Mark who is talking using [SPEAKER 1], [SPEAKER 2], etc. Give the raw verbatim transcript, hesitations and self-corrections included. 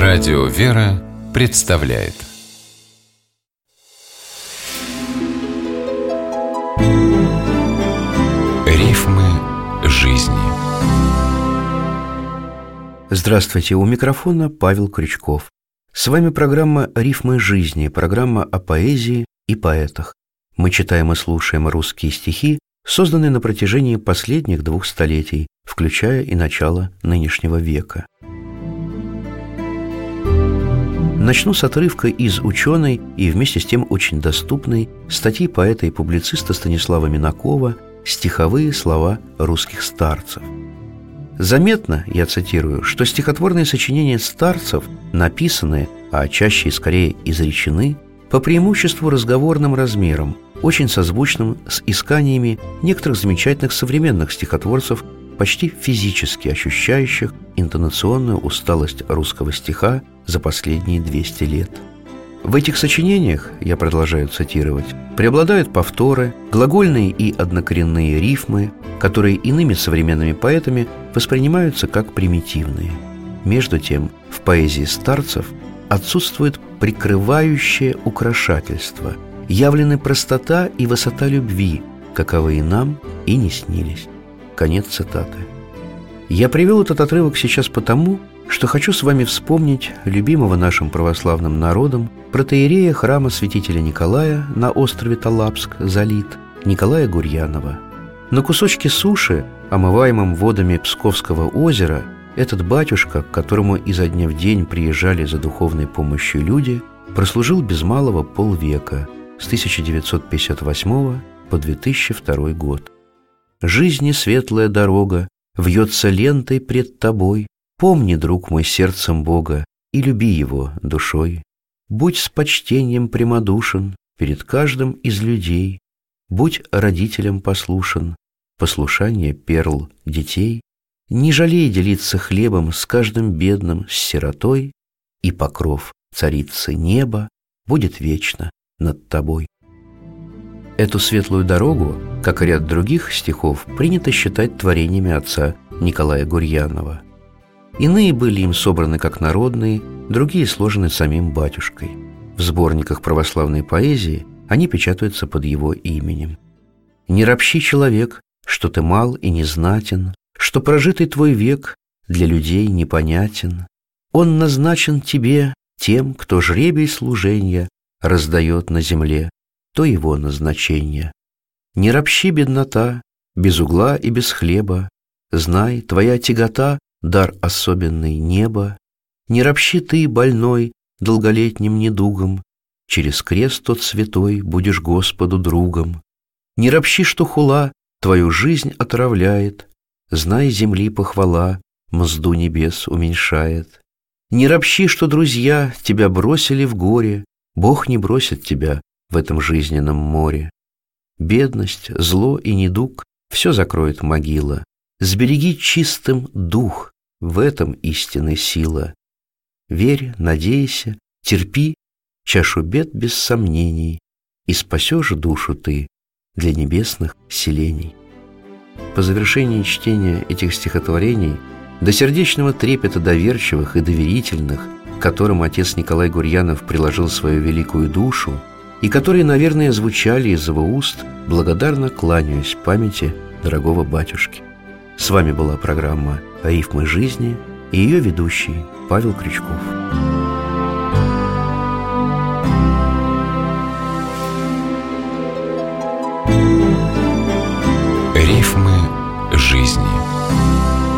[SPEAKER 1] Радио «Вера» представляет Рифмы жизни.
[SPEAKER 2] Здравствуйте, у микрофона Павел Крючков. С вами программа «Рифмы жизни», программа о поэзии и поэтах. Мы читаем и слушаем русские стихи, созданные на протяжении последних двух столетий, включая и начало нынешнего века. Начну с отрывка из ученой и вместе с тем очень доступной статьи поэта и публициста Станислава Минакова «Стиховые слова русских старцев». Заметно, я цитирую, что стихотворные сочинения старцев написаны, а чаще и скорее изречены, по преимуществу разговорным размером, очень созвучным с исканиями некоторых замечательных современных стихотворцев, почти физически ощущающих интонационную усталость русского стиха за последние двести лет. В этих сочинениях, я продолжаю цитировать, преобладают повторы, глагольные и однокоренные рифмы, которые иными современными поэтами воспринимаются как примитивные. Между тем, в поэзии старцев отсутствует прикрывающее украшательство, явлены простота и высота любви, каковые нам и не снились. Конец цитаты. Я привел этот отрывок сейчас потому, что хочу с вами вспомнить любимого нашим православным народом протоиерея храма святителя Николая на острове Талапск, Залит, Николая Гурьянова. На кусочке суши, омываемом водами Псковского озера, этот батюшка, к которому изо дня в день приезжали за духовной помощью люди, прослужил без малого полвека, с тысяча девятьсот пятьдесят восьмого по две тысячи второй год. Жизни светлая дорога вьется лентой пред тобой. Помни, друг мой, сердцем Бога и люби Его душой. Будь с почтением прямодушен перед каждым из людей. Будь родителям послушен, послушание перл детей. Не жалей делиться хлебом с каждым бедным, с сиротой, и покров царицы неба будет вечно над тобой. Эту светлую дорогу, как и ряд других стихов, принято считать творениями отца Николая Гурьянова. Иные были им собраны как народные, другие сложены самим батюшкой. В сборниках православной поэзии они печатаются под его именем. «Не ропщи, человек, что ты мал и незнатен, что прожитый твой век для людей непонятен. Он назначен тебе тем, кто жребий служенья раздает на земле, то его назначение. Не ропщи, беднота, без угла и без хлеба, знай, твоя тягота — дар особенный неба. Не ропщи ты, больной, долголетним недугом, через крест тот святой будешь Господу другом. Не ропщи, что хула твою жизнь отравляет, знай, земли похвала мзду небес уменьшает. Не ропщи, что друзья тебя бросили в горе, Бог не бросит тебя в этом жизненном море. Бедность, зло и недуг все закроет могила. Сбереги чистым дух, в этом истинная сила. Верь, надейся, терпи чашу бед без сомнений, и спасешь душу ты для небесных селений. По завершении чтения этих стихотворений до сердечного трепета доверчивых и доверительных, к которым отец Николай Гурьянов приложил свою великую душу, и которые, наверное, звучали из его уст, благодарно кланяюсь памяти дорогого батюшки. С вами была программа «Рифмы жизни» и ее ведущий Павел Крючков.
[SPEAKER 1] Рифмы жизни.